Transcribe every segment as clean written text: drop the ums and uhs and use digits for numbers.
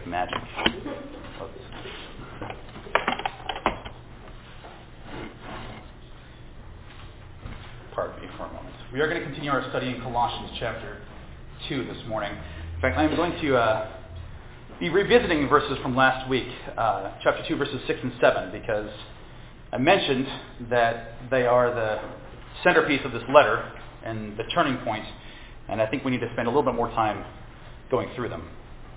magic. Pardon me for a moment. We are going to continue our study in Colossians chapter 2 this morning. In fact, I'm going to be revisiting verses from last week, chapter 2, verses 6 and 7, because I mentioned that they are the centerpiece of this letter and the turning point, and I think we need to spend a little bit more time going through them.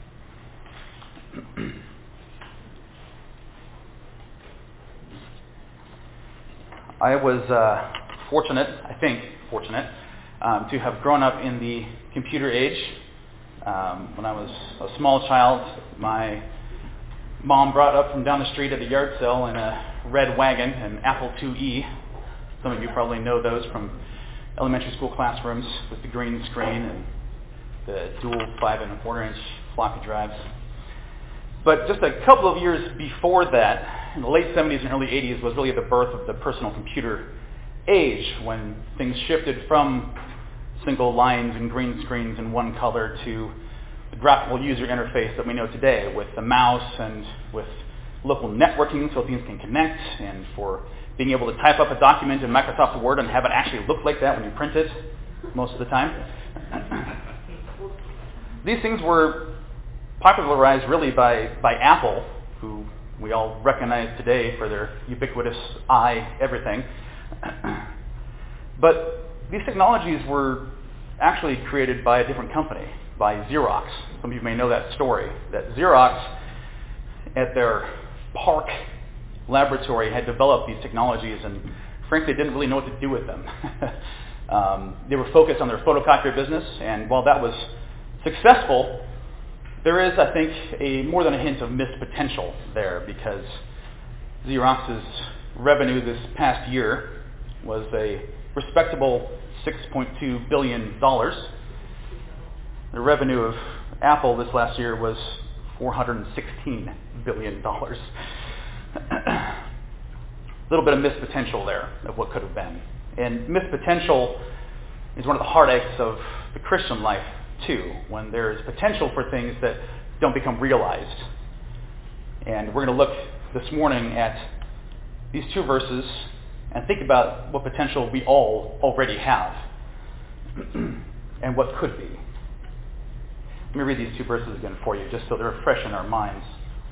I was fortunate to have grown up in the computer age. When I was a small child, my mom brought up from down the street at the yard sale in a red wagon, an Apple IIe. Some of you probably know those from elementary school classrooms with the green screen and the dual 5 1/4 inch floppy drives. But just a couple of years before that, in the late 70s and early 80s, was really the birth of the personal computer age, when things shifted from single lines and green screens in one color to the graphical user interface that we know today, with the mouse and with local networking so things can connect, and for being able to type up a document in Microsoft Word and have it actually look like that when you print it most of the time. These things were popularized really by Apple, who we all recognize today for their ubiquitous everything. But these technologies were actually created by a different company, by Xerox. Some of you may know that story, that Xerox, at their PARC laboratory, had developed these technologies and frankly didn't really know what to do with them. They were focused on their photocopier business, and while that was successful, there is, I think, more than a hint of missed potential there, because Xerox's revenue this past year was a respectable $6.2 billion. The revenue of Apple this last year was $416 billion. A little bit of missed potential there of what could have been. And missed potential is one of the heartaches of the Christian life, too, when there's potential for things that don't become realized. And we're going to look this morning at these two verses and think about what potential we all already have and what could be. Let me read these two verses again for you, just so they're fresh in our minds,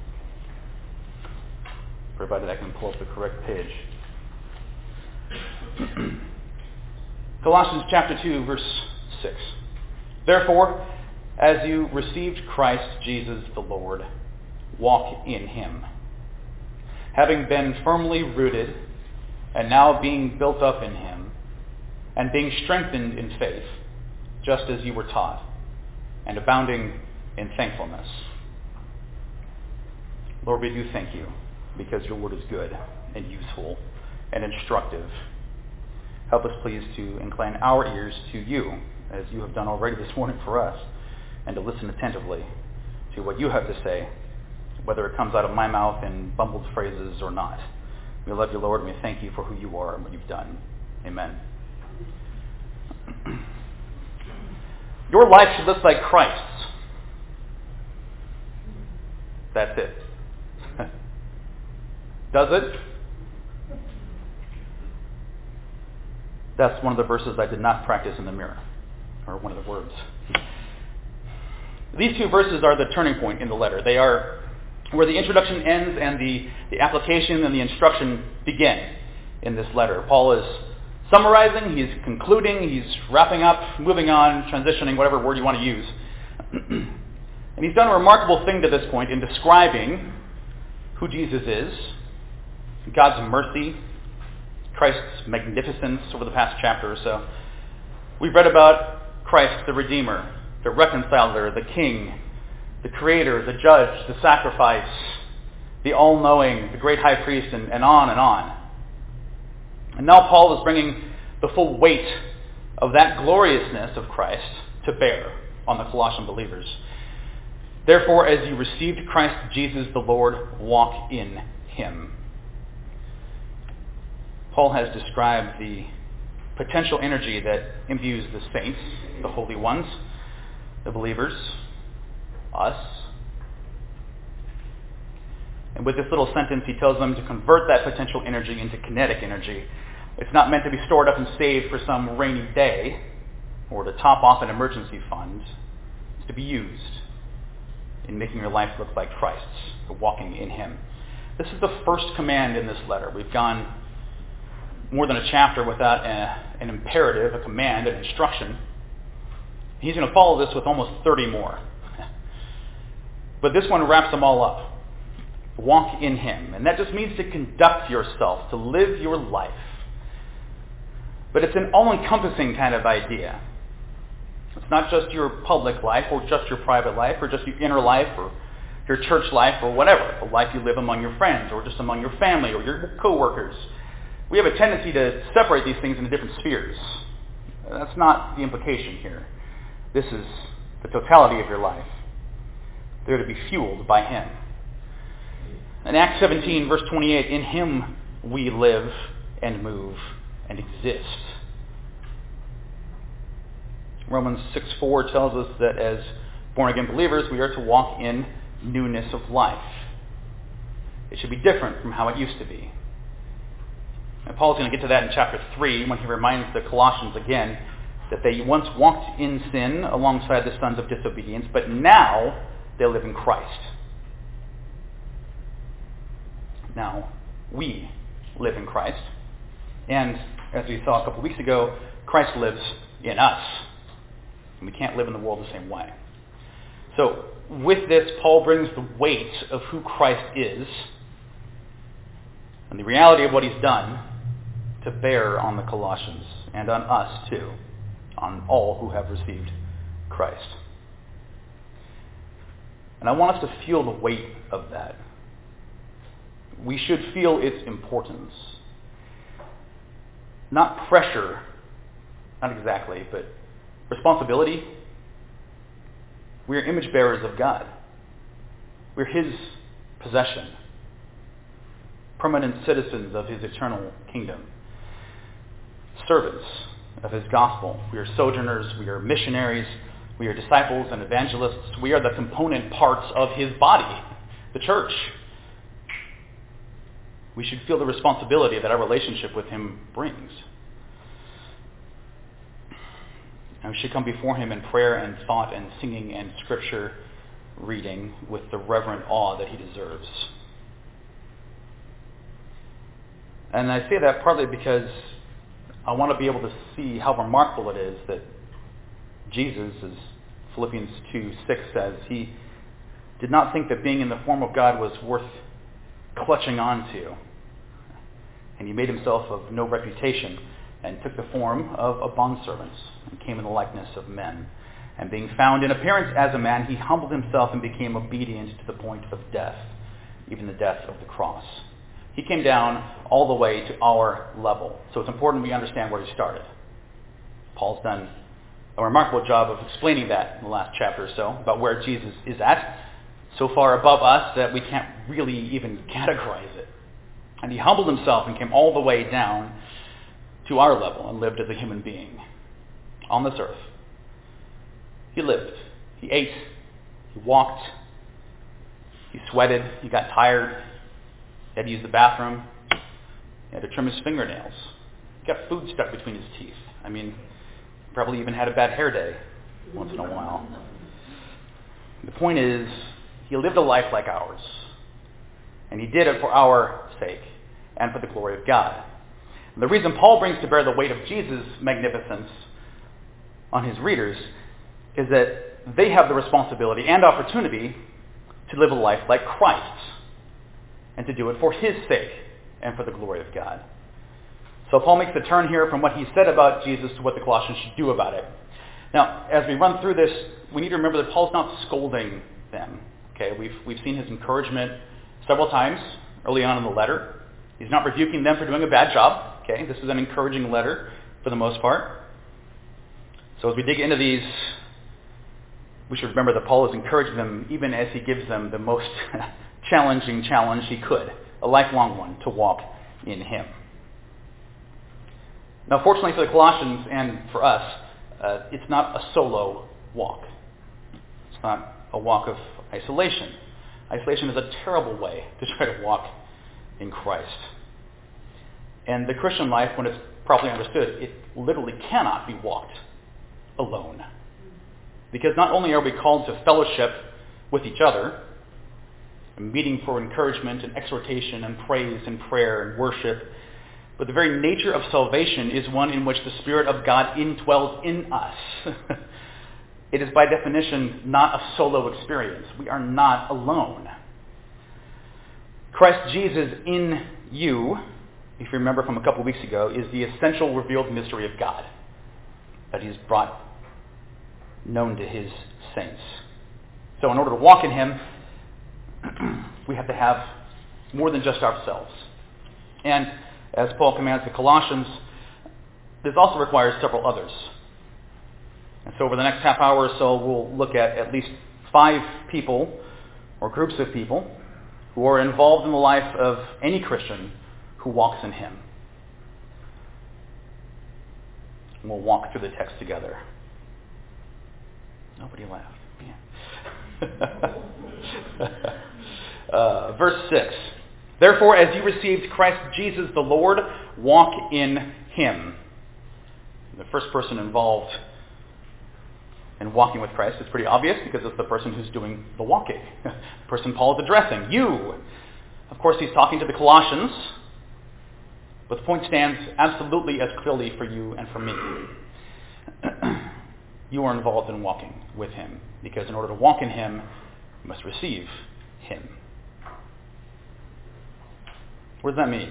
provided I can pull up the correct page. Colossians chapter 2, verse 6. Therefore, as you received Christ Jesus the Lord, walk in him, having been firmly rooted and now being built up in him, and being strengthened in faith, just as you were taught, and abounding in thankfulness. Lord, we do thank you, because your word is good and useful and instructive. Help us, please, to incline our ears to you, as you have done already this morning for us, and to listen attentively to what you have to say, whether it comes out of my mouth in bumbled phrases or not. We love you, Lord, and we thank you for who you are and what you've done. Amen. Your life should look like Christ's. That's it. Does it? That's one of the verses I did not practice in the mirror, or one of the words. These two verses are the turning point in the letter. They are where the introduction ends and the application and the instruction begin in this letter. Paul is summarizing, he's concluding, he's wrapping up, moving on, transitioning, whatever word you want to use. And he's done a remarkable thing to this point in describing who Jesus is, God's mercy, Christ's magnificence over the past chapter or so. We've read about Christ, the Redeemer, the Reconciler, the King, the Creator, the Judge, the Sacrifice, the All-Knowing, the Great High Priest, and on and on. And now Paul is bringing the full weight of that gloriousness of Christ to bear on the Colossian believers. Therefore, as you received Christ Jesus the Lord, walk in him. Paul has described the potential energy that imbues the saints, the holy ones, the believers, us, And with this little sentence, he tells them to convert that potential energy into kinetic energy. It's not meant to be stored up and saved for some rainy day or to top off an emergency fund. It's to be used in making your life look like Christ's, for walking in him. This is the first command in this letter. We've gone more than a chapter without an imperative, a command, an instruction. He's going to follow this with almost 30 more. But this one wraps them all up. Walk in him. And that just means to conduct yourself, to live your life. But it's an all-encompassing kind of idea. It's not just your public life or just your private life or just your inner life or your church life or whatever, the life you live among your friends or just among your family or your co-workers. We have a tendency to separate these things into different spheres. That's not the implication here. This is the totality of your life. They're to be fueled by him. In Acts 17, verse 28, in him we live and move and exist. Romans 6:4 tells us that as born-again believers, we are to walk in newness of life. It should be different from how it used to be. And Paul's going to get to that in chapter 3 when he reminds the Colossians again that they once walked in sin alongside the sons of disobedience, but now they live in Christ. Now, we live in Christ. And as we saw a couple weeks ago, Christ lives in us. And we can't live in the world the same way. So, with this, Paul brings the weight of who Christ is and the reality of what he's done to bear on the Colossians and on us too, on all who have received Christ. And I want us to feel the weight of that. We should feel its importance. Not pressure, not exactly, but responsibility. We're image bearers of God. We're his possession. Permanent citizens of his eternal kingdom. Servants of his gospel. We are sojourners. We are missionaries. We are disciples and evangelists. We are the component parts of his body, the church. We should feel the responsibility that our relationship with him brings. And we should come before him in prayer and thought and singing and scripture reading with the reverent awe that he deserves. And I say that partly because I want to be able to see how remarkable it is that Jesus, as Philippians 2:6 says, he did not think that being in the form of God was worth clutching onto. And he made himself of no reputation and took the form of a bondservant and came in the likeness of men. And being found in appearance as a man, he humbled himself and became obedient to the point of death, even the death of the cross. He came down all the way to our level. So it's important we understand where he started. Paul's done a remarkable job of explaining that in the last chapter or so, about where Jesus is at, so far above us that we can't really even categorize it. And he humbled himself and came all the way down to our level and lived as a human being on this earth. He lived. He ate. He walked. He sweated. He got tired. He had to use the bathroom. He had to trim his fingernails. He got food stuck between his teeth. I mean, probably even had a bad hair day once in a while. The point is, he lived a life like ours. And he did it for our sake and for the glory of God. And the reason Paul brings to bear the weight of Jesus' magnificence on his readers is that they have the responsibility and opportunity to live a life like Christ's and to do it for his sake and for the glory of God. So Paul makes the turn here from what he said about Jesus to what the Colossians should do about it. Now, as we run through this, we need to remember that Paul's not scolding them. Okay, we've seen his encouragement several times early on in the letter. He's not rebuking them for doing a bad job. Okay, this is an encouraging letter for the most part. So as we dig into these, we should remember that Paul is encouraging them even as he gives them the most challenging challenge he could, a lifelong one, to walk in him. Now, fortunately for the Colossians and for us, it's not a solo walk. It's not a walk of isolation. Isolation is a terrible way to try to walk in Christ. And the Christian life, when it's properly understood, it literally cannot be walked alone. Because not only are we called to fellowship with each other, meeting for encouragement and exhortation and praise and prayer and worship, but the very nature of salvation is one in which the Spirit of God indwells in us. It is by definition not a solo experience. We are not alone. Christ Jesus in you, if you remember from a couple of weeks ago, is the essential revealed mystery of God that he's brought known to his saints. So in order to walk in him, we have to have more than just ourselves. And as Paul commands the Colossians, this also requires several others. And so over the next half hour or so, we'll look at least 5 people or groups of people who are involved in the life of any Christian who walks in him. And we'll walk through the text together. Nobody laughed. Verse 6. Therefore, as you received Christ Jesus the Lord, walk in him. The first person involved in walking with Christ is pretty obvious because it's the person who's doing the walking. The person Paul is addressing. You. Of course, he's talking to the Colossians, but the point stands absolutely as clearly for you and for me. You are involved in walking with him, because in order to walk in him, you must receive him. What does that mean?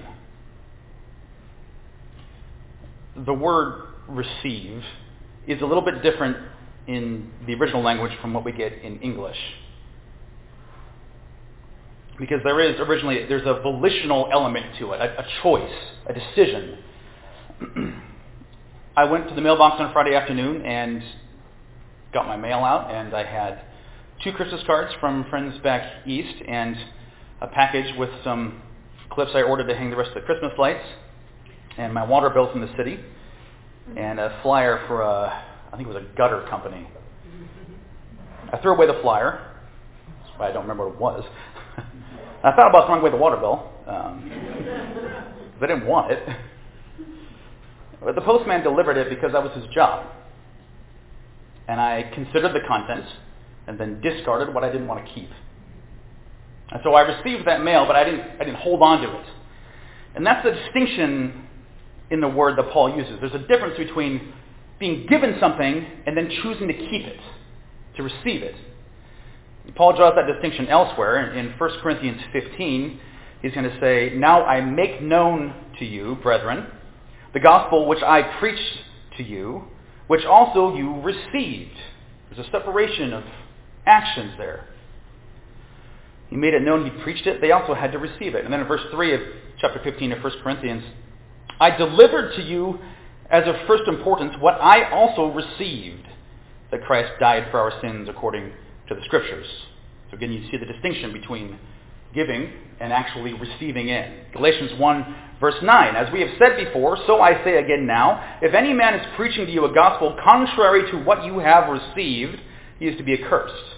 The word receive is a little bit different in the original language from what we get in English. Because there's a volitional element to it, a choice, a decision. I went to the mailbox on Friday afternoon and got my mail out, and I had 2 Christmas cards from friends back east and a package with some clips I ordered to hang the rest of the Christmas lights, and my water bill from the city, and a flyer for I think it was a gutter company. I threw away the flyer. That's why I don't remember what it was. I thought about throwing away the water bill, because I didn't want it. But the postman delivered it because that was his job. And I considered the contents and then discarded what I didn't want to keep. And so I received that mail, but I didn't hold on to it. And that's the distinction in the word that Paul uses. There's a difference between being given something and then choosing to keep it, to receive it. Paul draws that distinction elsewhere. In 1 Corinthians 15, he's going to say, "Now I make known to you, brethren, the gospel which I preached to you, which also you received." There's a separation of actions there. He made it known he preached it. They also had to receive it. And then in verse 3 of chapter 15 of 1 Corinthians, "I delivered to you as of first importance what I also received, that Christ died for our sins according to the Scriptures." So again, you see the distinction between giving and actually receiving in. Galatians 1 verse 9, "As we have said before, so I say again now, if any man is preaching to you a gospel contrary to what you have received, he is to be accursed."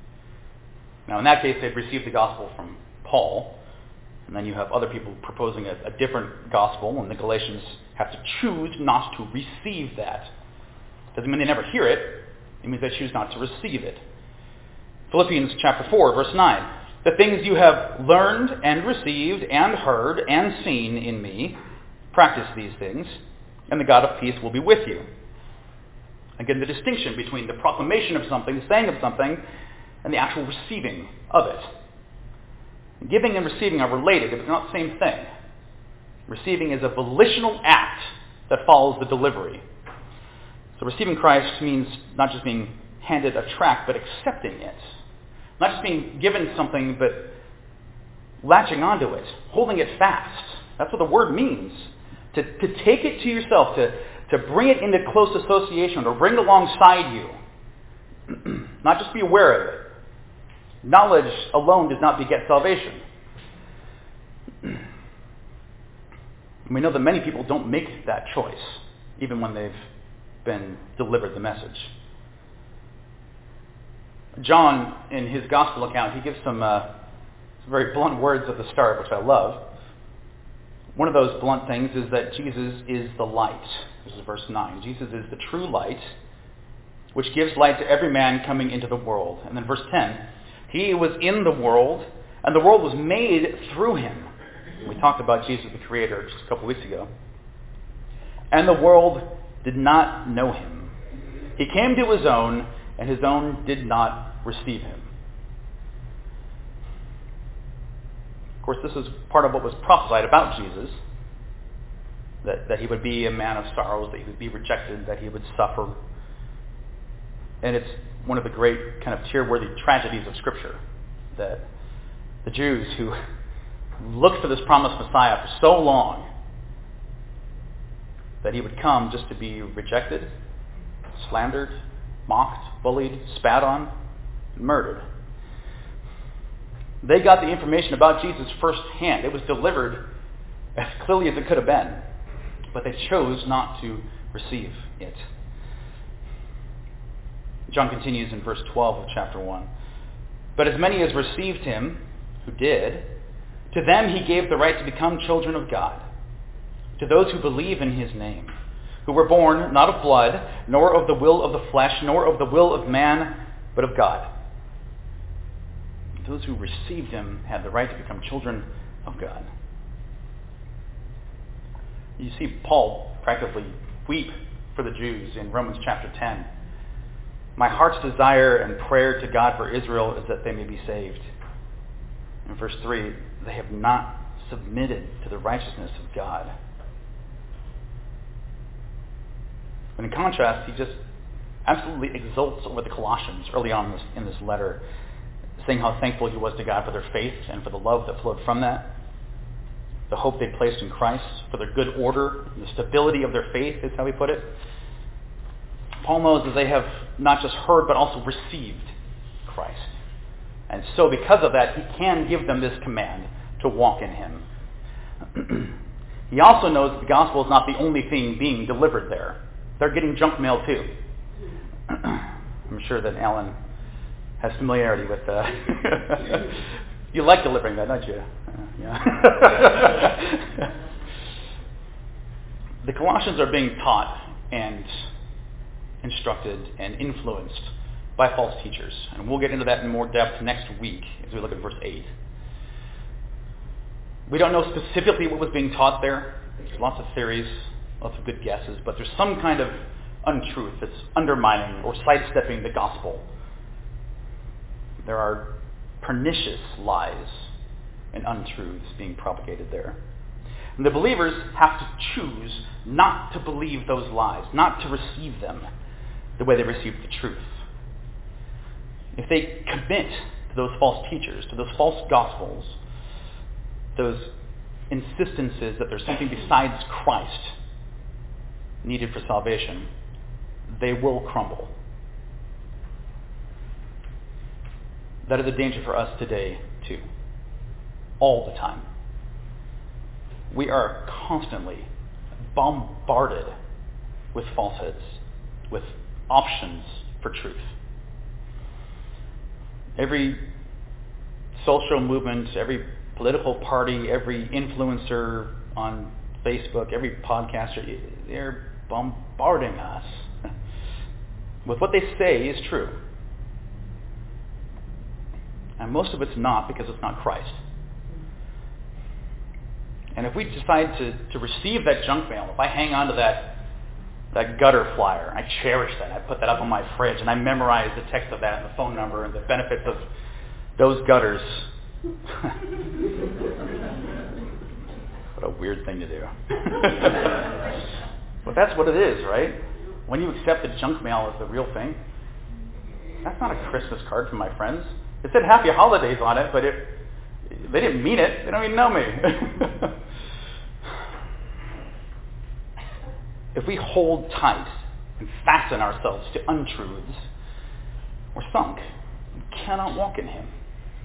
Now in that case, they've received the gospel from Paul, and then you have other people proposing a different gospel, and the Galatians have to choose not to receive that. Doesn't mean they never hear it. It means they choose not to receive it. Philippians chapter 4, verse 9. "The things you have learned and received and heard and seen in me, practice these things, and the God of peace will be with you." Again, the distinction between the proclamation of something, the saying of something, and the actual receiving of it. Giving and receiving are related, but they're not the same thing. Receiving is a volitional act that follows the delivery. So receiving Christ means not just being handed a tract, but accepting it. Not just being given something, but latching onto it, holding it fast. That's what the word means. To take it to yourself, to bring it into close association, or bring it alongside you. Not just be aware of it. Knowledge alone does not beget salvation. We know that many people don't make that choice, even when they've been delivered the message. John, in his gospel account, he gives some Some very blunt words at the start, which I love. One of those blunt things is that Jesus is the light. This is verse 9. Jesus is the true light, which gives light to every man coming into the world. And then verse 10, he was in the world, and the world was made through him. We talked about Jesus the Creator just a couple weeks ago. And the world did not know him. He came to his own, and his own did not receive him. Of course, this is part of what was prophesied about Jesus, that he would be a man of sorrows, that he would be rejected, that he would suffer. And it's one of the great kind of tear-worthy tragedies of Scripture, that the Jews who looked for this promised Messiah for so long, that he would come just to be rejected, slandered, mocked, bullied, spat on, and murdered. They got the information about Jesus firsthand. It was delivered as clearly as it could have been, but they chose not to receive it. John continues in verse 12 of chapter 1. But as many as received him, who did, to them he gave the right to become children of God, to those who believe in his name, who were born not of blood, nor of the will of the flesh, nor of the will of man, but of God. Those who received him had the right to become children of God. You see Paul practically weep for the Jews in Romans chapter 10. My heart's desire and prayer to God for Israel is that they may be saved. In verse 3, they have not submitted to the righteousness of God. And in contrast, he just absolutely exults over the Colossians early on in this letter, saying how thankful he was to God for their faith and for the love that flowed from that, the hope they placed in Christ, for their good order, the stability of their faith is how he put it. Paul knows that they have not just heard but also received Christ. And so because of that, he can give them this command to walk in him. He also knows that the gospel is not the only thing being delivered there. They're getting junk mail too. I'm sure that Alan has familiarity with you like delivering that, don't you? Yeah. The Colossians are being taught and instructed and influenced by false teachers. And we'll get into that in more depth next week as we look at verse 8. We don't know specifically what was being taught there. There's lots of theories, lots of good guesses, but there's some kind of untruth that's undermining or sidestepping the gospel. There are pernicious lies and untruths being propagated there. And the believers have to choose not to believe those lies, not to receive them the way they received the truth. If they commit to those false teachers, to those false gospels, those insistences that there's something besides Christ needed for salvation, they will crumble. That is a danger for us today, too. All the time. We are constantly bombarded with falsehoods, with options for truth. Every social movement, every political party, every influencer on Facebook, every podcaster, they're bombarding us with what they say is true. And most of it's not, because it's not Christ. And if we decide to receive that junk mail, if I hang on to that gutter flyer, I cherish that, I put that up on my fridge, and I memorize the text of that and the phone number and the benefits of those gutters. What a weird thing to do. But that's what it is, right? When you accept the junk mail as the real thing, that's not a Christmas card from my friends. It said Happy Holidays on it, but they didn't mean it. They don't even know me. If we hold tight and fasten ourselves to untruths, we're sunk. We cannot walk in him.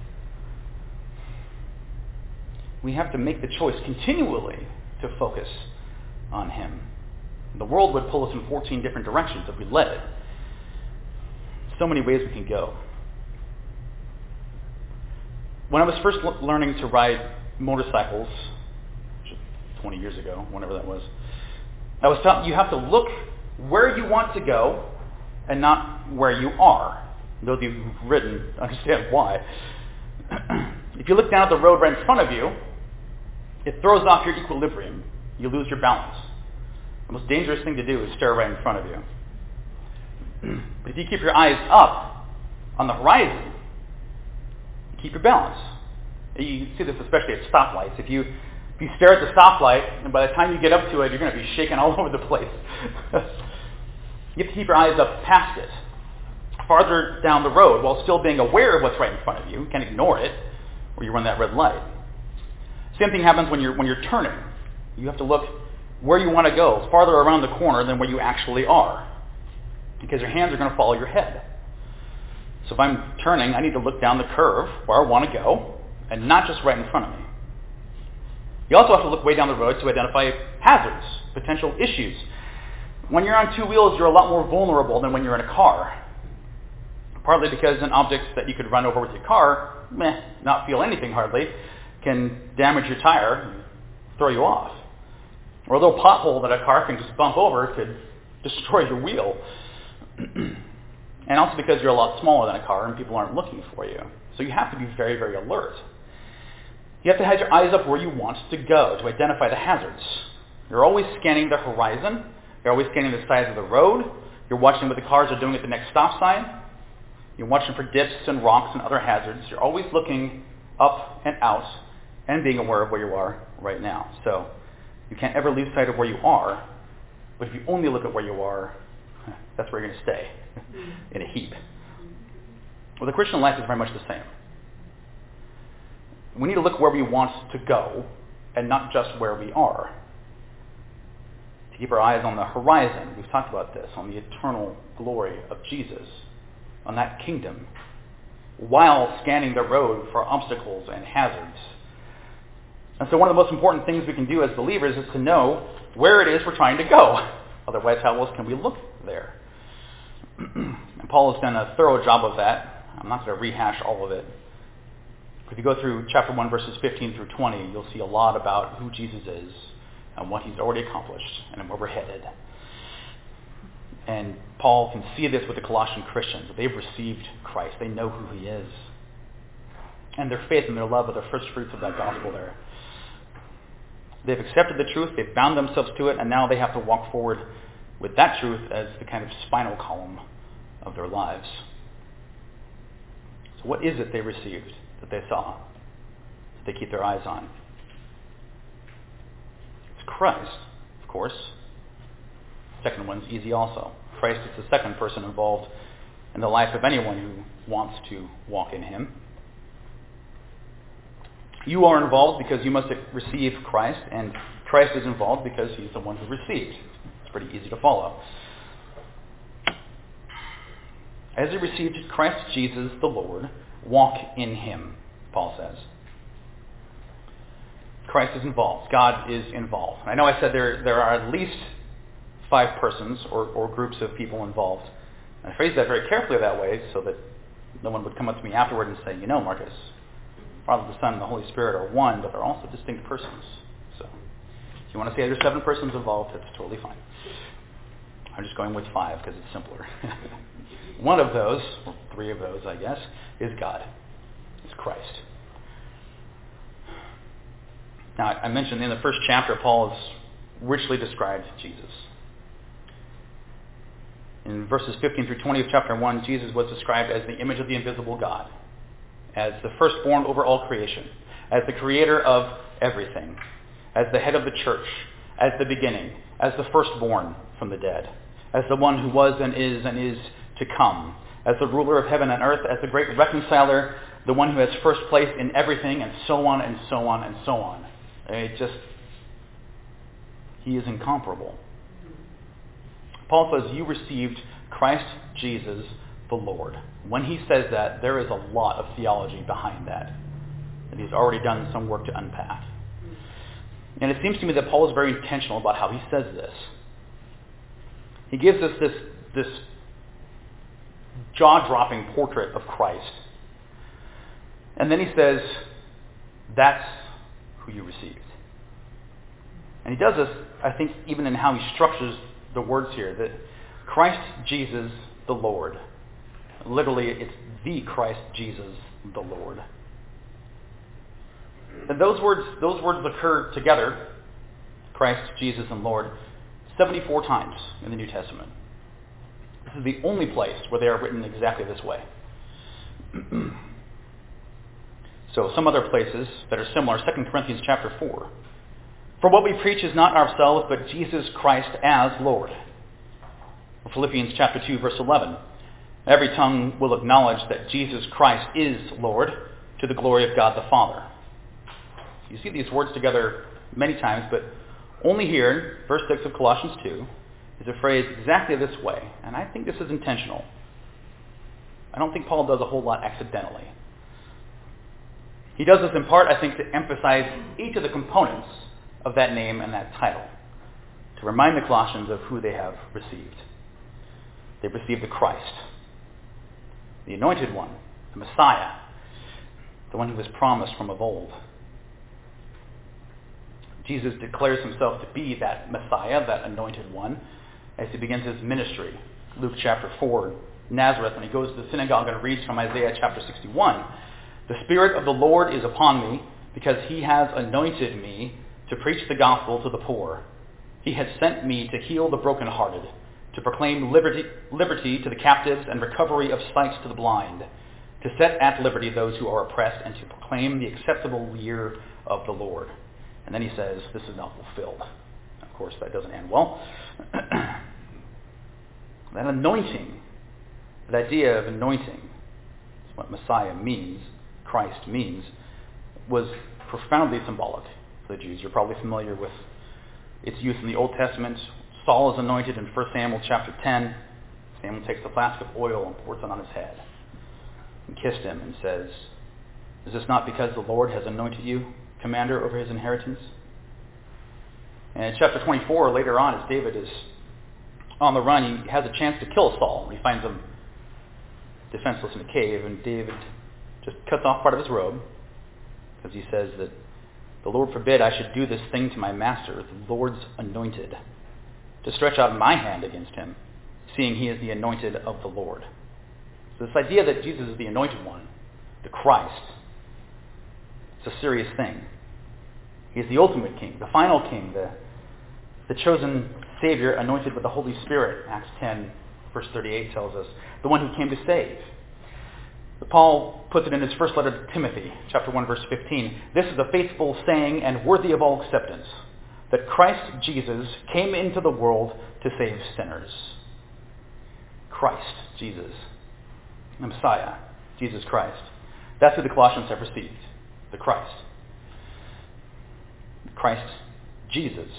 We have to make the choice continually to focus on him. The world would pull us in 14 different directions if we let it. So many ways we can go. When I was first learning to ride motorcycles, 20 years ago, whenever that was, I was taught you have to look where you want to go and not where you are. Those of you who've ridden understand why. If you look down at the road right in front of you, it throws off your equilibrium. You lose your balance. The most dangerous thing to do is stare right in front of you. But if you keep your eyes up on the horizon, you keep your balance. You see this especially at stoplights. If you stare at the stoplight, and by the time you get up to it, you're going to be shaking all over the place. You have to keep your eyes up past it, farther down the road, while still being aware of what's right in front of you. You can't ignore it, or you run that red light. Same thing happens when you're turning. You have to look where you want to go, farther around the corner than where you actually are, because your hands are going to follow your head. So if I'm turning, I need to look down the curve where I want to go, and not just right in front of me. You also have to look way down the road to identify hazards, potential issues. When you're on two wheels, you're a lot more vulnerable than when you're in a car. Partly because an object that you could run over with your car, not feel anything hardly, can damage your tire and throw you off. Or a little pothole that a car can just bump over could destroy your wheel. And also because you're a lot smaller than a car and people aren't looking for you. So you have to be very, very alert. You have to have your eyes up where you want to go to identify the hazards. You're always scanning the horizon. You're always scanning the sides of the road. You're watching what the cars are doing at the next stop sign. You're watching for dips and rocks and other hazards. You're always looking up and out and being aware of where you are right now. So you can't ever lose sight of where you are, but if you only look at where you are, that's where you're going to stay, in a heap. Well, the Christian life is very much the same. We need to look where we want to go and not just where we are. To keep our eyes on the horizon, we've talked about this, on the eternal glory of Jesus, on that kingdom, while scanning the road for obstacles and hazards. And so one of the most important things we can do as believers is to know where it is we're trying to go. Otherwise, how else can we look there? And Paul has done a thorough job of that. I'm not going to rehash all of it. If you go through chapter 1, verses 15 through 20, you'll see a lot about who Jesus is and what he's already accomplished and where we're headed. And Paul can see this with the Colossian Christians. They've received Christ. They know who he is. And their faith and their love are the first fruits of that gospel there. They've accepted the truth, they've bound themselves to it, and now they have to walk forward with that truth as the kind of spinal column of their lives. So what is it they received, that they saw, that they keep their eyes on? It's Christ, of course. The second one's easy also. Christ is the second person involved in the life of anyone who wants to walk in him. You are involved because you must receive Christ, and Christ is involved because he's the one who received. It's pretty easy to follow. As you received Christ Jesus the Lord, walk in him, Paul says. Christ is involved. God is involved. I know I said there are at least 5 persons or groups of people involved. And I phrased that very carefully that way so that no one would come up to me afterward and say, Marcus, Father, the Son, and the Holy Spirit are one, but they're also distinct persons. So if you want to say there's 7 persons involved, that's totally fine. I'm just going with 5 because it's simpler. One of those, or 3 of those, I guess, is God. It's Christ. Now, I mentioned in the first chapter, Paul has richly described Jesus. In verses 15 through 20 of chapter 1, Jesus was described as the image of the invisible God, as the firstborn over all creation, as the creator of everything, as the head of the church, as the beginning, as the firstborn from the dead, as the one who was and is to come, as the ruler of heaven and earth, as the great reconciler, the one who has first place in everything, and so on and so on and so on. He is incomparable. Paul says, you received Christ Jesus the Lord. When he says that, there is a lot of theology behind that he's already done some work to unpack. And it seems to me that Paul is very intentional about how he says this. He gives us this jaw-dropping portrait of Christ. And then he says, that's who you received. And he does this, I think, even in how he structures the words here, that Christ Jesus the Lord. Literally, it's the Christ Jesus the Lord. And those words occur together, Christ, Jesus, and Lord, 74 times in the New Testament. This is the only place where they are written exactly this way. So some other places that are similar, 2 Corinthians chapter 4. For what we preach is not ourselves, but Jesus Christ as Lord. Or Philippians chapter 2, verse 11. Every tongue will acknowledge that Jesus Christ is Lord, to the glory of God the Father. You see these words together many times, but only here, verse 6 of Colossians 2, is a phrase exactly this way. And I think this is intentional. I don't think Paul does a whole lot accidentally. He does this in part, I think, to emphasize each of the components of that name and that title, to remind the Colossians of who they have received. They've received the Christ, the Anointed One, the Messiah, the one who was promised from of old. Jesus declares himself to be that Messiah, that Anointed One, as he begins his ministry. Luke chapter 4, Nazareth, when he goes to the synagogue and reads from Isaiah chapter 61, the Spirit of the Lord is upon me, because he has anointed me to preach the gospel to the poor. He has sent me to heal the brokenhearted, to proclaim liberty to the captives and recovery of sight to the blind, to set at liberty those who are oppressed, and to proclaim the acceptable year of the Lord. And then he says, this is now fulfilled. Of course, that doesn't end well. That anointing, the idea of anointing, is what Messiah means, Christ means, was profoundly symbolic for the Jews. You're probably familiar with its use in the Old Testament. Saul is anointed in 1 Samuel chapter 10. Samuel takes the flask of oil and pours it on his head and kissed him and says, is this not because the Lord has anointed you commander over his inheritance? And in chapter 24, later on, as David is on the run, he has a chance to kill Saul. He finds him defenseless in a cave, and David just cuts off part of his robe, because he says that the Lord forbid I should do this thing to my master, the Lord's anointed, to stretch out my hand against him, seeing he is the anointed of the Lord. So this idea that Jesus is the anointed one, the Christ, it's a serious thing. He is the ultimate king, the final king, the chosen Savior anointed with the Holy Spirit. Acts 10, verse 38 tells us, the one who came to save. But Paul puts it in his first letter to Timothy, chapter 1, verse 15. This is a faithful saying and worthy of all acceptance, that Christ Jesus came into the world to save sinners. Christ Jesus, the Messiah, Jesus Christ. That's who the Colossians have received, the Christ. Christ Jesus.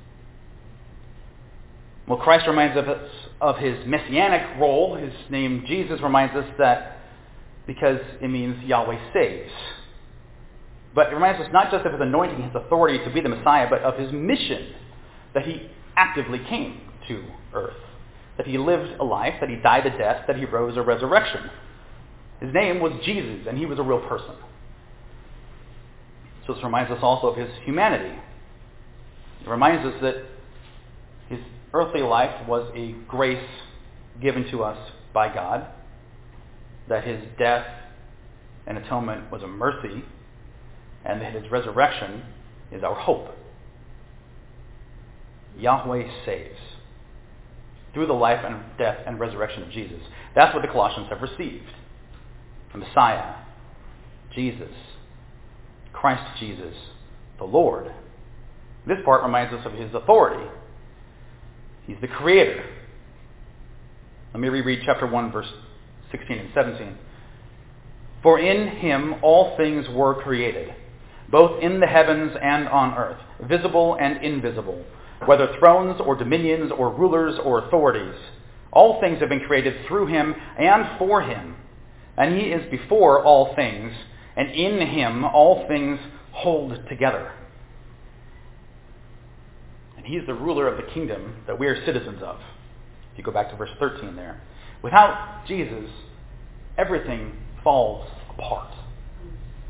Well, Christ reminds us of his messianic role. His name Jesus reminds us that because it means Yahweh saves. But it reminds us not just of his anointing, his authority to be the Messiah, but of his mission, that he actively came to earth, that he lived a life, that he died a death, that he rose a resurrection. His name was Jesus, and he was a real person. So this reminds us also of his humanity. It reminds us that his earthly life was a grace given to us by God, that his death and atonement was a mercy, and that his resurrection is our hope. Yahweh saves through the life and death and resurrection of Jesus. That's what the Colossians have received. The Messiah, Jesus, Christ Jesus, the Lord. This part reminds us of his authority. He's the creator. Let me reread chapter 1, verse 16 and 17. For in him all things were created, both in the heavens and on earth, visible and invisible, whether thrones or dominions or rulers or authorities. All things have been created through him and for him. And he is before all things, and in him all things hold together. And he is the ruler of the kingdom that we are citizens of. If you go back to verse 13 there. Without Jesus, everything falls apart.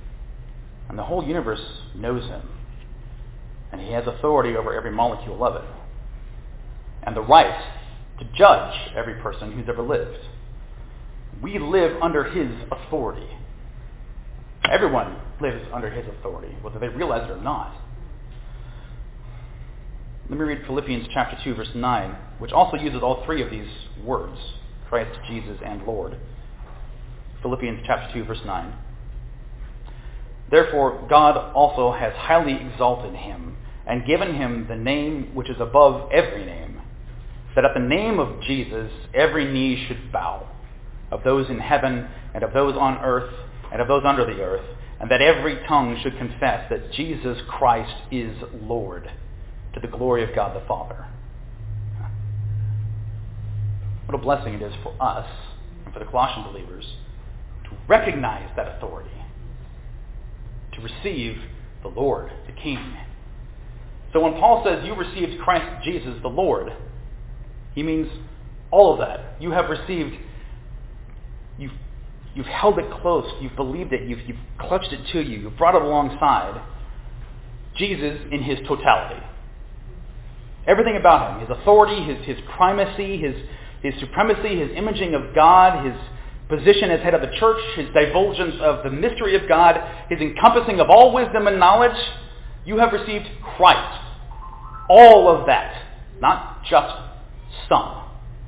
And the whole universe knows him. And he has authority over every molecule of it. And the right to judge every person who's ever lived. We live under his authority. Everyone lives under his authority, whether they realize it or not. Let me read Philippians chapter 2, verse 9, which also uses all three of these words, Christ, Jesus, and Lord. Philippians chapter 2, verse 9. Therefore, God also has highly exalted him and given him the name which is above every name, that at the name of Jesus every knee should bow, of those in heaven and of those on earth and of those under the earth, and that every tongue should confess that Jesus Christ is Lord, to the glory of God the Father. What a blessing it is for us and for the Colossian believers to recognize that authority, to receive the Lord, the King. So when Paul says you received Christ Jesus the Lord, he means all of that. You have received, you've held it close, you've believed it, you've clutched it to you, you've brought it alongside Jesus in his totality. Everything about him, his authority, his primacy, his supremacy, his imaging of God, his position as head of the church, his divulgence of the mystery of God, his encompassing of all wisdom and knowledge. You have received Christ. All of that, not just some.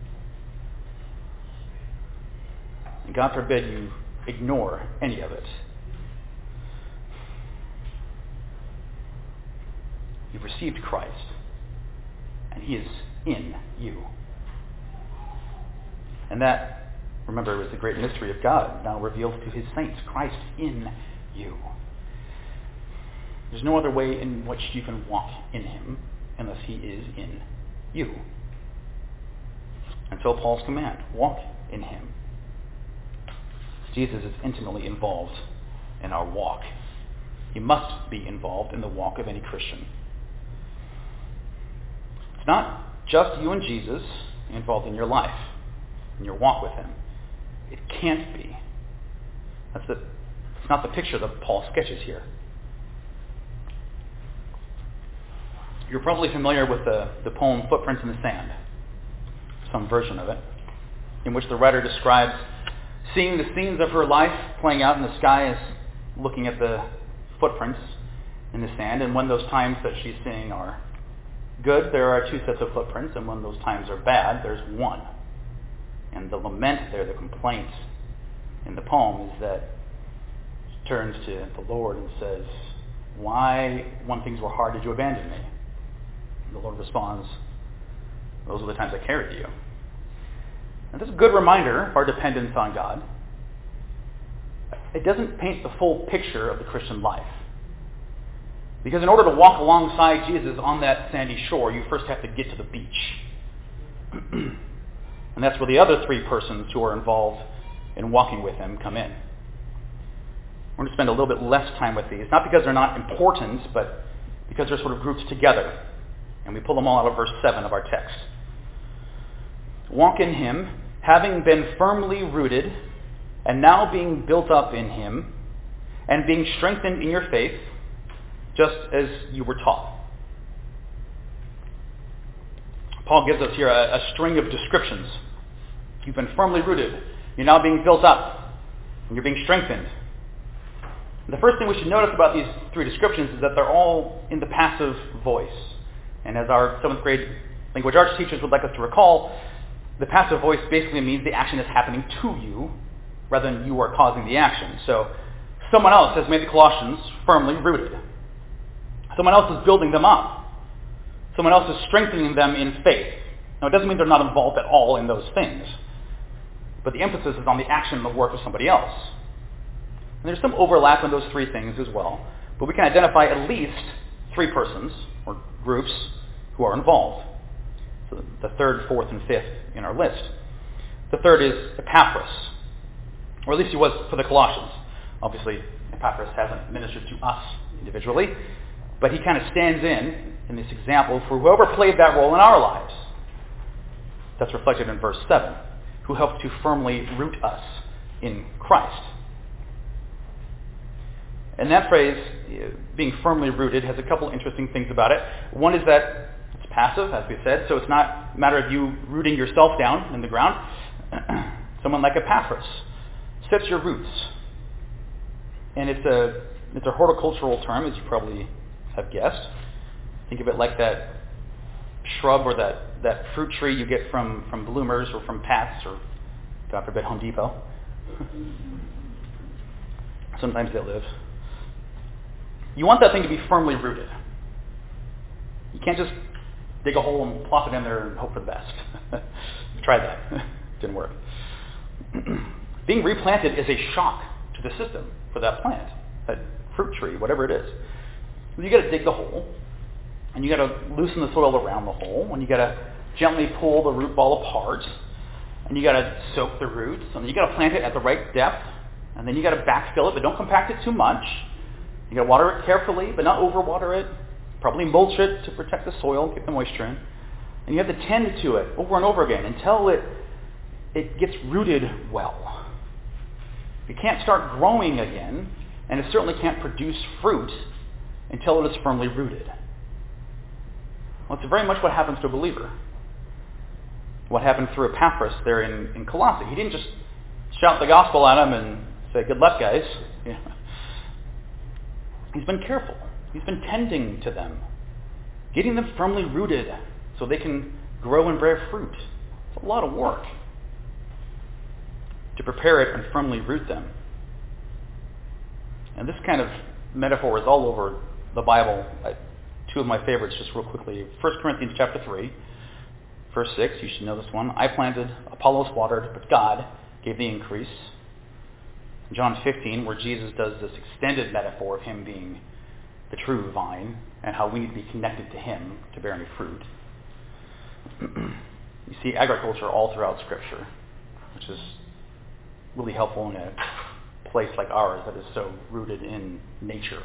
And God forbid you ignore any of it. You've received Christ, and he is in you. And that, remember, was the great mystery of God, now revealed to his saints, Christ in you. There's no other way in which you can walk in him unless he is in you. And so Paul's command, walk in him. Jesus is intimately involved in our walk. He must be involved in the walk of any Christian. It's not just you and Jesus involved in your life, in your walk with him. It can't be. It's not the picture that Paul sketches here. You're probably familiar with the poem Footprints in the Sand, some version of it, in which the writer describes seeing the scenes of her life playing out in the sky as looking at the footprints in the sand, and when those times that she's seeing are good, there are two sets of footprints, and when those times are bad, there's one. And the lament there, the complaint in the poem is that she turns to the Lord and says, why, when things were hard, did you abandon me? And the Lord responds, those are the times I carried you. And this is a good reminder of our dependence on God. It doesn't paint the full picture of the Christian life. Because in order to walk alongside Jesus on that sandy shore, you first have to get to the beach. And that's where the other three persons who are involved in walking with him come in. We're going to spend a little bit less time with these, not because they're not important, but because they're sort of grouped together. And we pull them all out of verse 7 of our text. Walk in him, having been firmly rooted, and now being built up in him, and being strengthened in your faith, just as you were taught. Paul gives us here a string of descriptions. You've been firmly rooted. You're now being built up. And you're being strengthened. And the first thing we should notice about these three descriptions is that they're all in the passive voice. And as our 7th grade language arts teachers would like us to recall, the passive voice basically means the action is happening to you rather than you are causing the action. So someone else has made the Colossians firmly rooted. Someone else is building them up. Someone else is strengthening them in faith. Now, it doesn't mean they're not involved at all in those things. But the emphasis is on the action and the work of somebody else. And there's some overlap in those three things as well. But we can identify at least three persons or groups who are involved. So the third, fourth, and fifth in our list. The third is Epaphras. Or at least he was for the Colossians. Obviously, Epaphras hasn't ministered to us individually. But he kind of stands in this example for whoever played that role in our lives. That's reflected in verse 7. Who helped to firmly root us in Christ. And that phrase, being firmly rooted, has a couple interesting things about it. One is that it's passive, as we said, so it's not a matter of you rooting yourself down in the ground. Someone like Epaphras sets your roots. And it's a horticultural term, as you probably have guessed. Think of it like that shrub or that fruit tree you get from Bloomers or from Pat's or, God forbid, Home Depot. Sometimes they live. You want that thing to be firmly rooted. You can't just dig a hole and plop it in there and hope for the best. Tried that. Didn't work. Being replanted is a shock to the system for that plant, that fruit tree, whatever it is. You got to dig the hole, and you got to loosen the soil around the hole, and you got to gently pull the root ball apart, and you got to soak the roots, and you got to plant it at the right depth, and then you got to backfill it, but don't compact it too much. You got to water it carefully, but not overwater it. Probably mulch it to protect the soil, keep the moisture in, and you have to tend to it over and over again until it gets rooted well. It can't start growing again, and it certainly can't produce fruit until it is firmly rooted. Well, it's very much what happens to a believer. What happened through Epaphras there in Colossae. He didn't just shout the gospel at them and say, good luck, guys. Yeah. He's been careful. He's been tending to them, getting them firmly rooted so they can grow and bear fruit. It's a lot of work to prepare it and firmly root them. And this kind of metaphor is all over the Bible. Two of my favorites, just real quickly. 1 Corinthians chapter 3, verse 6. You should know this one. I planted, Apollos watered, but God gave the increase. John 15, where Jesus does this extended metaphor of him being the true vine and how we need to be connected to him to bear any fruit. You see agriculture all throughout Scripture, which is really helpful in a place like ours that is so rooted in nature.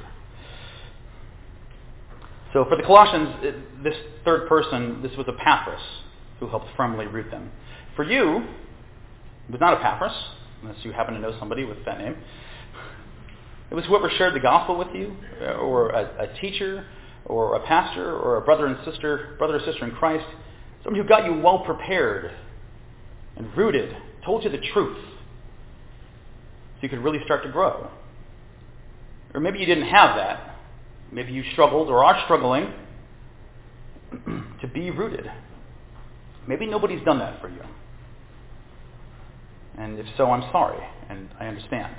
So for the Colossians, this third person, this was Epaphras who helped firmly root them. For you, it was not Epaphras, unless you happen to know somebody with that name. It was whoever shared the gospel with you, or a teacher, or a pastor, or a brother or sister in Christ, somebody who got you well prepared and rooted, told you the truth, so you could really start to grow. Or maybe you didn't have that. Maybe you struggled or are struggling to be rooted. Maybe nobody's done that for you. And if so, I'm sorry, and I understand.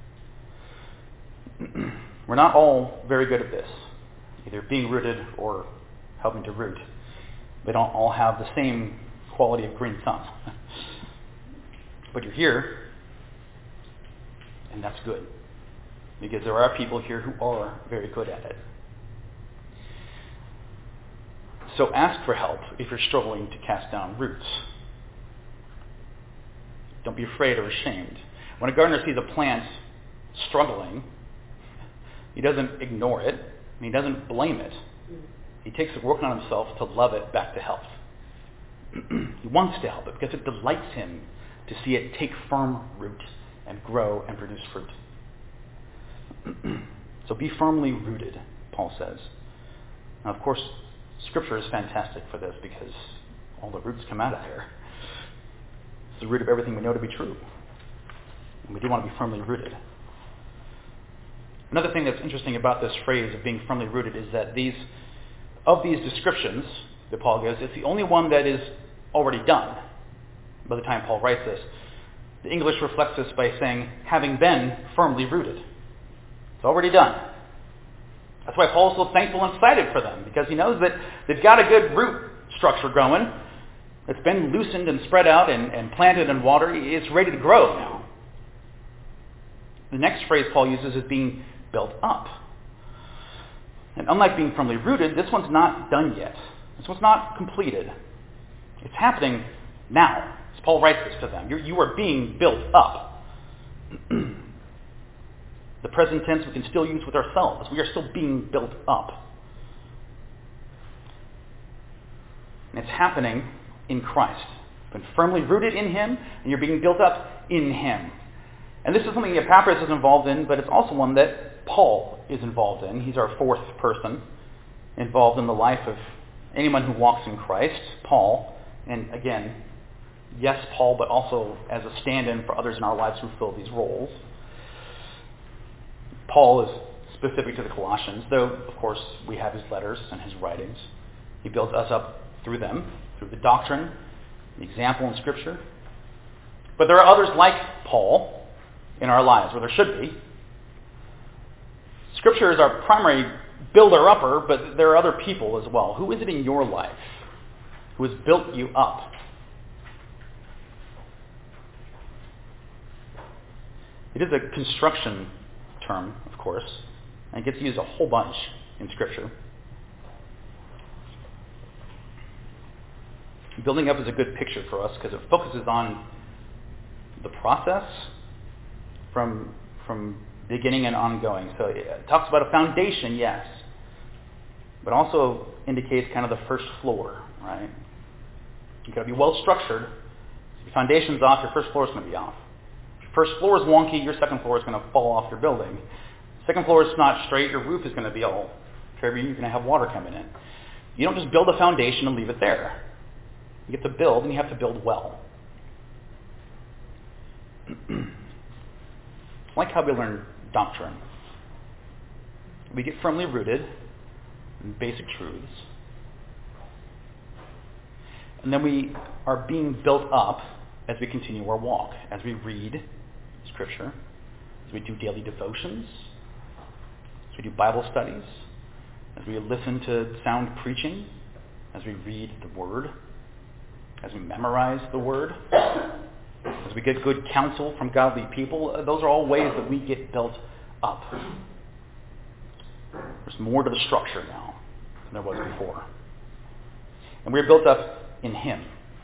We're not all very good at this, either being rooted or helping to root. We don't all have the same quality of green thumb. But you're here, and that's good, because there are people here who are very good at it. So ask for help if you're struggling to cast down roots. Don't be afraid or ashamed. When a gardener sees a plant struggling, he doesn't ignore it, and he doesn't blame it. He takes the work on himself to love it back to health. He wants to help it because it delights him to see it take firm root and grow and produce fruit. So be firmly rooted, Paul says. Now, of course, Scripture is fantastic for this because all the roots come out of there. It's the root of everything we know to be true. And we do want to be firmly rooted. Another thing that's interesting about this phrase of being firmly rooted is that of these descriptions that Paul gives, it's the only one that is already done by the time Paul writes this. The English reflects this by saying, having been firmly rooted. It's already done. That's why Paul's so thankful and excited for them, because he knows that they've got a good root structure going. It's been loosened and spread out and planted in water. It's ready to grow now. The next phrase Paul uses is being built up. And unlike being firmly rooted, this one's not done yet. This one's not completed. It's happening now. As Paul writes this to them. You are being built up. The present tense we can still use with ourselves. We are still being built up. And it's happening in Christ. You've been firmly rooted in him, and you're being built up in him. And this is something Epaphras is involved in, but it's also one that Paul is involved in. He's our fourth person involved in the life of anyone who walks in Christ, Paul. And again, yes, Paul, but also as a stand-in for others in our lives who fill these roles. Paul is specific to the Colossians, though, of course, we have his letters and his writings. He builds us up through them, through the doctrine, the example in Scripture. But there are others like Paul in our lives, or there should be. Scripture is our primary builder-upper, but there are other people as well. Who is it in your life who has built you up? It is a construction term, of course, and it gets used a whole bunch in Scripture. Building up is a good picture for us because it focuses on the process from beginning and ongoing. So it talks about a foundation, yes, but also indicates kind of the first floor, right? You've got to be well structured. If your foundation's off, your first floor is going to be off. If your first floor is wonky, your second floor is going to fall off your building. Second floor is not straight, your roof is going to be all curvy, you're going to have water coming in. You don't just build a foundation and leave it there. You get to build, and you have to build well. It's like how we learn doctrine. We get firmly rooted in basic truths, and then we are being built up as we continue our walk, as we read Scripture, as we do daily devotions, as we do Bible studies, as we listen to sound preaching, as we read the Word, as we memorize the Word, as we get good counsel from godly people. Those are all ways that we get built up. There's more to the structure now than there was before. And we're built up in Him.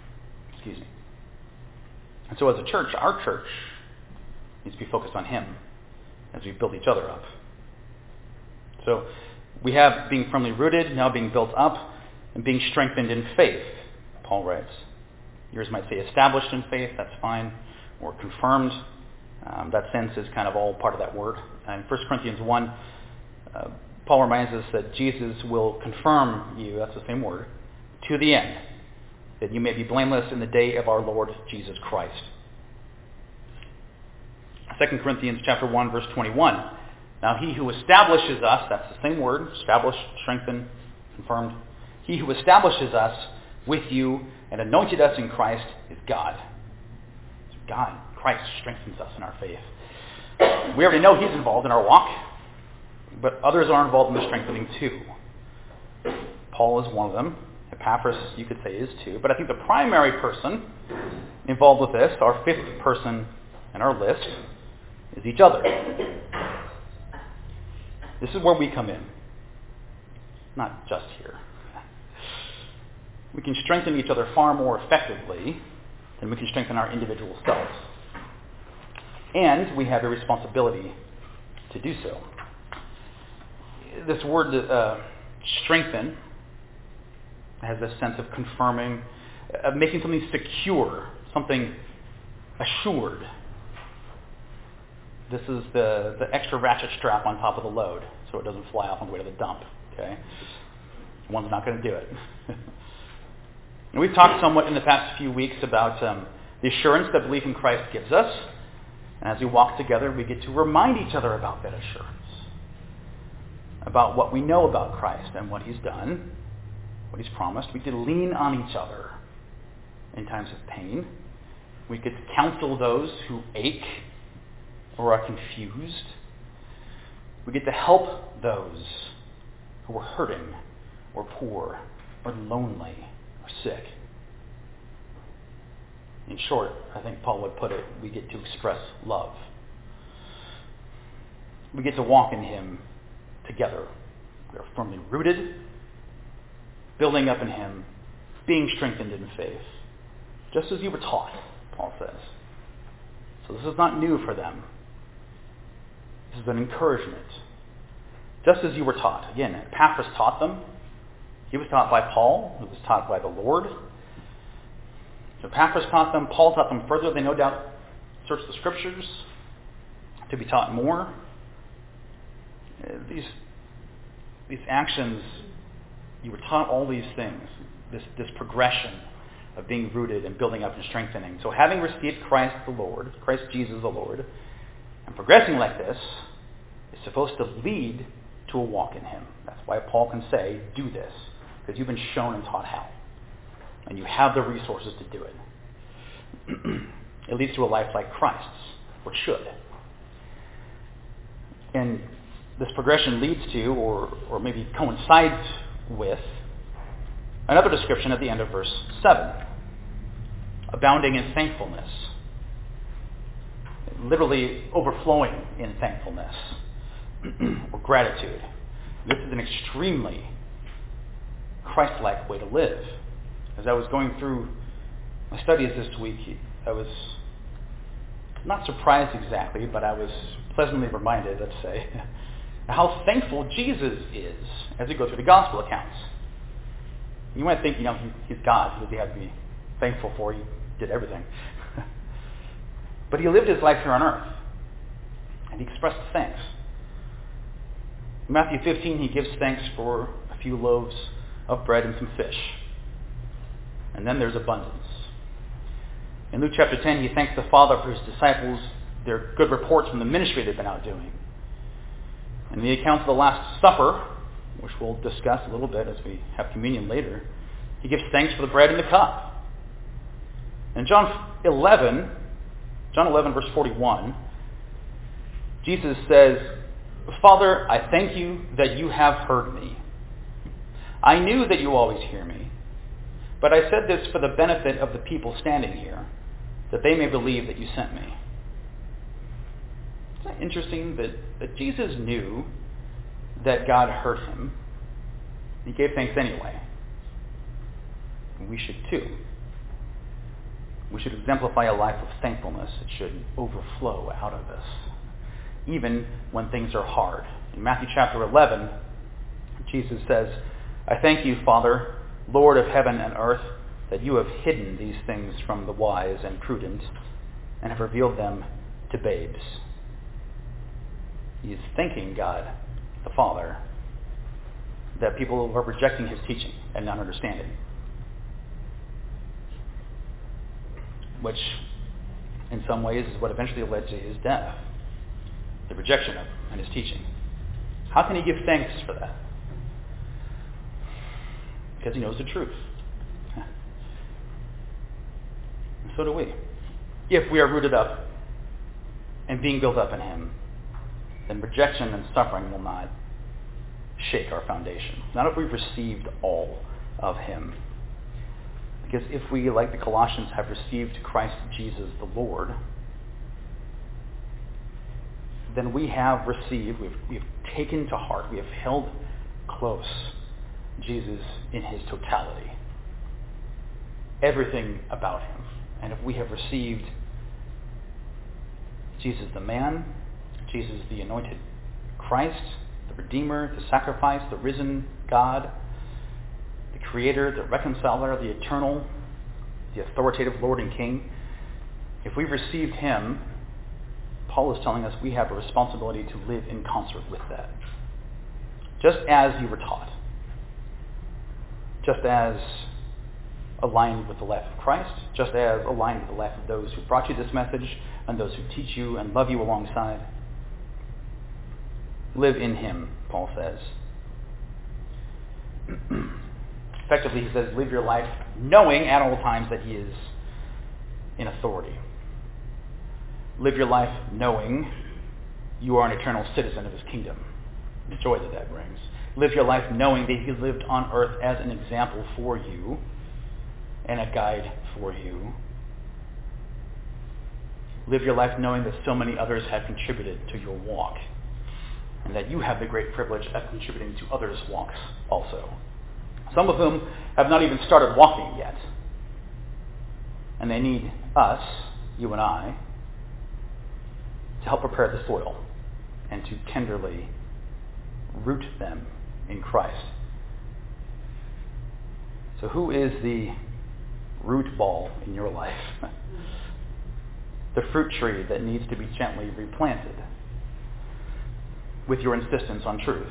And so as a church, our church needs to be focused on Him as we build each other up. So we have being firmly rooted, now being built up, and being strengthened in faith, Paul writes. Yours might say established in faith, that's fine, or confirmed. That sense is kind of all part of that word. And 1 Corinthians 1, Paul reminds us that Jesus will confirm you, that's the same word, to the end, that you may be blameless in the day of our Lord Jesus Christ. 2 Corinthians chapter 1, verse 21. Now he who establishes us, that's the same word, established, strengthened, confirmed. He who establishes us with you and anointed us in Christ is God. So God, Christ, strengthens us in our faith. We already know He's involved in our walk, but others are involved in the strengthening too. Paul is one of them. Epaphras, you could say, is too. But I think the primary person involved with this, our fifth person in our list, is each other. This is where we come in. Not just here. We can strengthen each other far more effectively than we can strengthen our individual selves. And we have a responsibility to do so. This word strengthen has this sense of confirming, of making something secure, something assured. This is the extra ratchet strap on top of the load so it doesn't fly off on the way to the dump. Okay? One's not going to do it. And we've talked somewhat in the past few weeks about the assurance that belief in Christ gives us. And as we walk together, we get to remind each other about that assurance, about what we know about Christ and what He's done, what He's promised. We get to lean on each other in times of pain. We get to counsel those who ache or are confused. We get to help those who are hurting or poor or lonely or sick. In short, I think Paul would put it, we get to express love. We get to walk in Him together. We are firmly rooted, building up in Him, being strengthened in faith, just as you were taught, Paul says. So this is not new for them. This is an encouragement. Just as you were taught. Again, Epaphras taught them. He was taught by Paul, who was taught by the Lord. So Epaphras taught them, Paul taught them further. They no doubt searched the Scriptures, to be taught more. These actions, you were taught all these things, this progression of being rooted and building up and strengthening. So having received Christ the Lord, Christ Jesus the Lord, and progressing like this is supposed to lead to a walk in him. That's why Paul can say, do this, because you've been shown and taught how. And you have the resources to do it. It leads to a life like Christ's, or it should. And this progression leads to, or maybe coincides with, another description at the end of verse 7. Abounding in thankfulness. Literally overflowing in thankfulness or gratitude. This is an extremely Christ-like way to live. As I was going through my studies this week, I was not surprised exactly, but I was pleasantly reminded, let's say, how thankful Jesus is as we go through the gospel accounts. You might think, he's God. What does he have to be thankful for? He did everything. But he lived his life here on earth, and he expressed thanks. In Matthew 15, he gives thanks for a few loaves of bread and some fish. And then there's abundance. In Luke chapter 10, he thanks the Father for his disciples, their good reports from the ministry they've been out doing. In the account of the Last Supper, which we'll discuss a little bit as we have communion later, he gives thanks for the bread and the cup. In John 11, verse 41, Jesus says, Father, I thank you that you have heard me. I knew that you always hear me, but I said this for the benefit of the people standing here, that they may believe that you sent me. Isn't it interesting that Jesus knew that God heard him? He gave thanks anyway. And we should too. We should exemplify a life of thankfulness. It should overflow out of us, even when things are hard. In Matthew chapter 11, Jesus says, I thank you, Father, Lord of heaven and earth, that you have hidden these things from the wise and prudent and have revealed them to babes. He is thanking God, the Father, that people are rejecting his teaching and not understanding. Which, in some ways, is what eventually led to his death. The rejection of him and his teaching. How can he give thanks for that? Because he knows the truth. And so do we. If we are rooted up and being built up in him, then rejection and suffering will not shake our foundation. Not if we've received all of him. Because if we, like the Colossians, have received Christ Jesus the Lord, then we have received, we've taken to heart, we have held close Jesus in his totality. Everything about him. And if we have received Jesus the man, Jesus the anointed Christ, the Redeemer, the sacrifice, the risen God, the Creator, the Reconciler, the Eternal, the authoritative Lord and King, if we've received him, Paul is telling us we have a responsibility to live in concert with that. Just as you were taught. Just as aligned with the life of Christ. Just as aligned with the life of those who brought you this message and those who teach you and love you alongside. Live in him, Paul says. Effectively, he says, live your life knowing at all times that he is in authority. Live your life knowing you are an eternal citizen of his kingdom. The joy that brings. Live your life knowing that he lived on earth as an example for you and a guide for you. Live your life knowing that so many others have contributed to your walk and that you have the great privilege of contributing to others' walks also. Some of whom have not even started walking yet. And they need us, you and I, to help prepare the soil and to tenderly root them in Christ. So who is the root ball in your life? The fruit tree that needs to be gently replanted with your insistence on truth.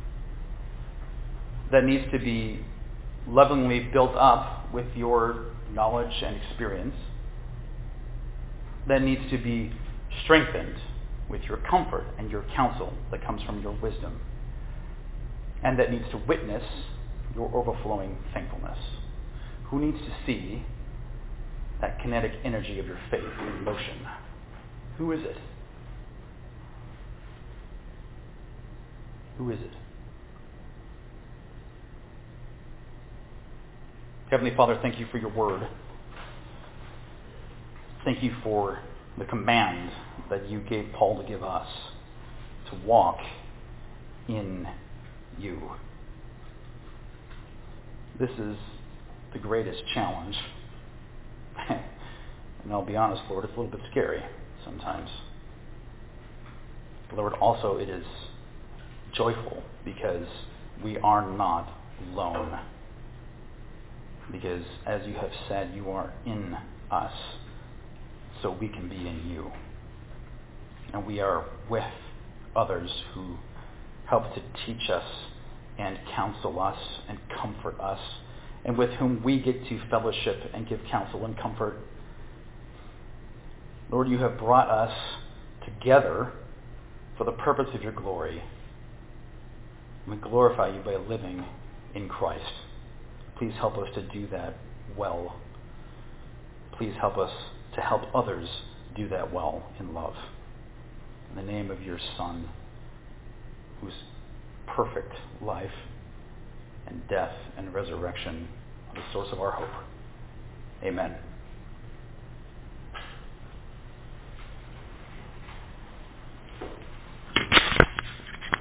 That needs to be lovingly built up with your knowledge and experience. That needs to be strengthened with your comfort and your counsel that comes from your wisdom. And that needs to witness your overflowing thankfulness. Who needs to see that kinetic energy of your faith in motion? Who is it? Who is it? Heavenly Father, thank you for your word. Thank you for the command that you gave Paul to give us to walk in you. This is the greatest challenge. And I'll be honest, Lord, it's a little bit scary sometimes. Lord, also it is joyful because we are not alone. Because as you have said, you are in us, so we can be in you. And we are with others who help to teach us and counsel us and comfort us, and with whom we get to fellowship and give counsel and comfort. Lord, you have brought us together for the purpose of your glory. We glorify you by living in Christ. Please help us to do that well. Please help us to help others do that well in love. In the name of your Son, whose perfect life and death and resurrection are the source of our hope. Amen.